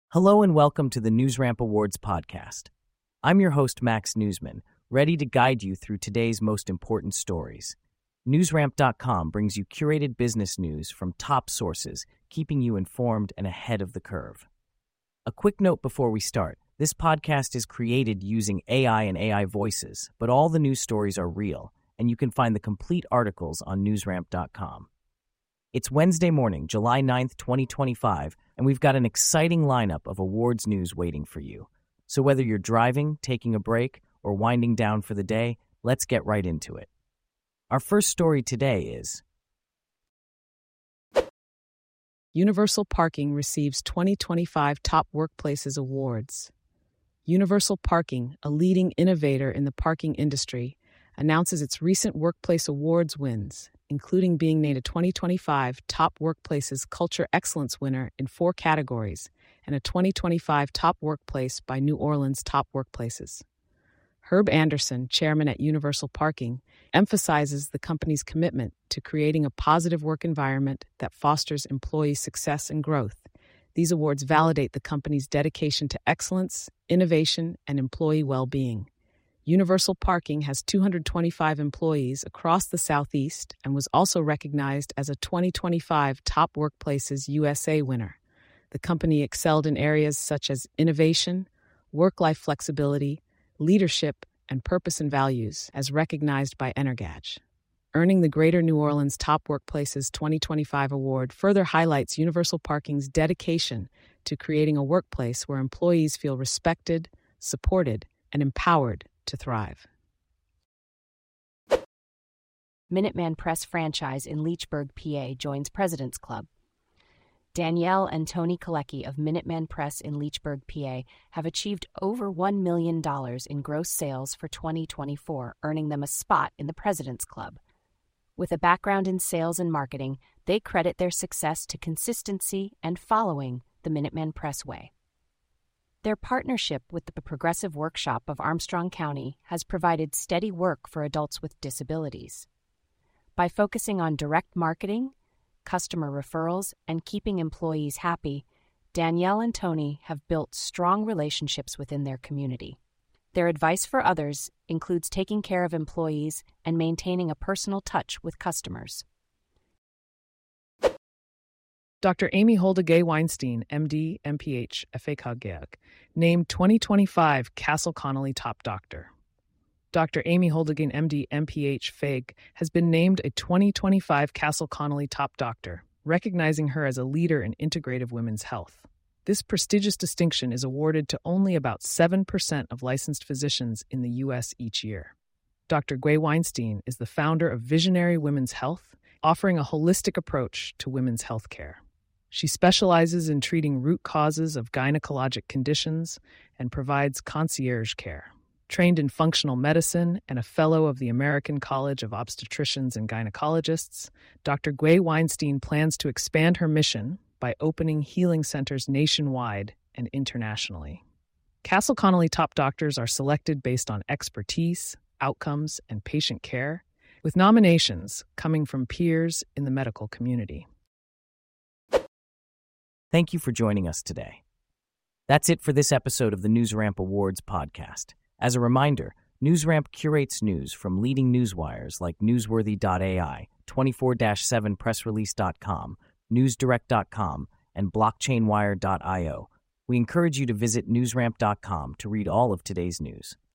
Hello and welcome to the NewsRamp Awards podcast. I'm your host, Max Newsman, ready to guide you through today's most important stories. NewsRamp.com brings you curated business news from top sources, keeping you informed and ahead of the curve. A quick note before we start. This podcast is created using AI and AI voices, but all the news stories are real, and you can find the complete articles on NewsRamp.com. It's Wednesday morning, July 9th, 2025, and we've got an exciting lineup of awards news waiting for you. So whether you're driving, taking a break, or winding down for the day, let's get right into it. Our first story today is Universal Parking receives 2025 Top Workplaces Awards. Universal Parking, a leading innovator in the parking industry, announces its recent Workplace Awards wins, including being named a 2025 Top Workplaces Culture Excellence winner in 4 categories and a 2025 Top Workplace by New Orleans Top Workplaces. Herb Anderson, chairman at Universal Parking, emphasizes the company's commitment to creating a positive work environment that fosters employee success and growth. These awards validate the company's dedication to excellence, innovation, and employee well-being. Universal Parking has 225 employees across the Southeast and was also recognized as a 2025 Top Workplaces USA winner. The company excelled in areas such as innovation, work-life flexibility, leadership, and purpose and values, as recognized by Energage. Earning the Greater New Orleans Top Workplaces 2025 award further highlights Universal Parking's dedication to creating a workplace where employees feel respected, supported, and empowered to thrive. Minuteman Press franchise in Leechburg, PA joins President's Club. Danielle and Tony Kalecki of Minuteman Press in Leechburg, PA have achieved over $1 million in gross sales for 2024, earning them a spot in the President's Club. With a background in sales and marketing, they credit their success to consistency and following the Minuteman Press way. Their partnership with the Progressive Workshop of Armstrong County has provided steady work for adults with disabilities. By focusing on direct marketing, customer referrals, and keeping employees happy, Danielle and Tony have built strong relationships within their community. Their advice for others includes taking care of employees and maintaining a personal touch with customers. Dr. Amy Holdegay Weinstein, MD, MPH, FACOG, named 2025 Castle Connolly Top Doctor. Dr. Amy Holdegay, MD, MPH, FAG, has been named a 2025 Castle Connolly Top Doctor, recognizing her as a leader in integrative women's health. This prestigious distinction is awarded to only about 7% of licensed physicians in the U.S. each year. Dr. Gay Weinstein is the founder of Visionary Women's Health, offering a holistic approach to women's health care. She specializes in treating root causes of gynecologic conditions and provides concierge care. Trained in functional medicine and a fellow of the American College of Obstetricians and Gynecologists, Dr. Gay Weinstein plans to expand her mission by opening healing centers nationwide and internationally. Castle Connolly Top Doctors are selected based on expertise, outcomes, and patient care, with nominations coming from peers in the medical community. Thank you for joining us today. That's it for this episode of the NewsRamp Awards podcast. As a reminder, NewsRamp curates news from leading newswires like Newsworthy.ai, 24/7pressrelease.com, NewsDirect.com, and BlockchainWire.io. We encourage you to visit NewsRamp.com to read all of today's news.